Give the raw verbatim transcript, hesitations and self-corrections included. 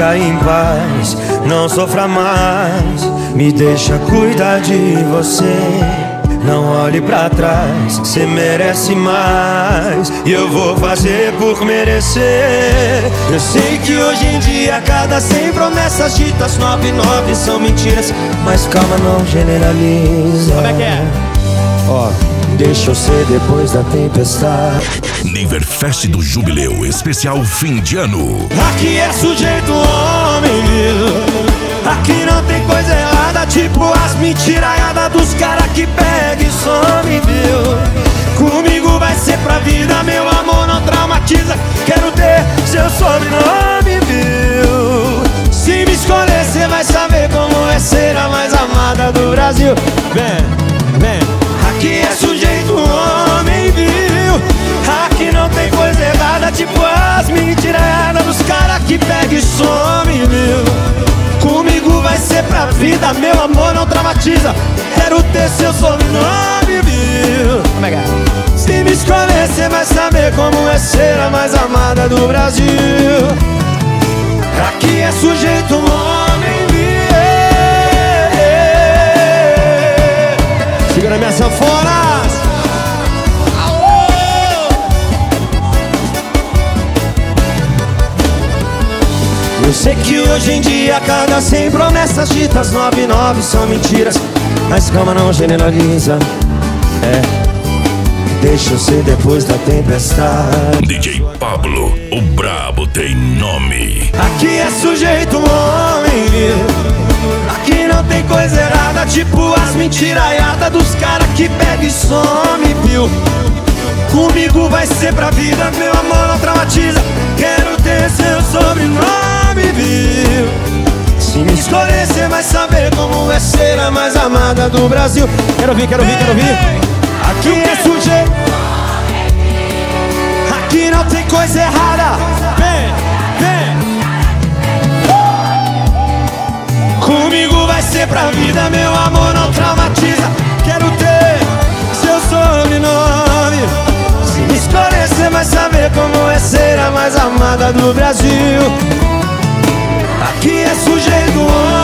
fica em paz, não sofra mais, me deixa cuidar de você. Não olhe pra trás, cê merece mais, e eu vou fazer por merecer. Eu sei que hoje em dia cada cem promessas ditas, nove e nove são mentiras, mas calma, não generaliza. Como é que é? Ó, deixa eu ser depois da tempestade. Niverfest do Jubileu, especial fim de ano. Aqui é sujeito homem, viu? Aqui não tem coisa errada, tipo as mentiraiadas dos caras que pega e some, viu? Comigo vai ser pra vida, meu amor não traumatiza. Quero ter seu sobrenome, viu? Se me escolher, cê vai saber como é ser a mais amada do Brasil. Vem, vem. Aqui é sujeito homem, viu? Aqui não tem coisa errada, tipo as mentiraiadas dos caras que pega e some, viu? Comigo vai ser pra vida, meu amor não traumatiza. Quero ter seu sobrenome, viu? Como é que é? Se me escolher, cê vai saber como é ser a mais amada do Brasil. Aqui é sujeito homem, viu? Segura minha sanfona. Eu sei que hoje em dia cada cem promessas ditas, nove e nove são mentiras, mas calma, não generaliza. É, deixa eu ser depois da tempestade. D J Pablo, o brabo tem nome. Aqui é sujeito homem, viu? Aqui não tem coisa errada, tipo as mentiraiadas dos caras que pega e some, viu? Comigo vai ser pra vida, meu amor não traumatiza. Quero ter seu sobrenome, viu? Se me escolher, cê vai saber como é ser a mais amada do Brasil. Quero ouvir, quero ouvir, quero ouvir. Aqui é sujeito, aqui não tem coisa errada. Vem, vem. Comigo vai ser pra vida, meu amor não traumatiza. Quero ter seu sobrenome. Se me escolher, cê vai saber como é ser a mais amada do Brasil. Aqui é sujeito homem.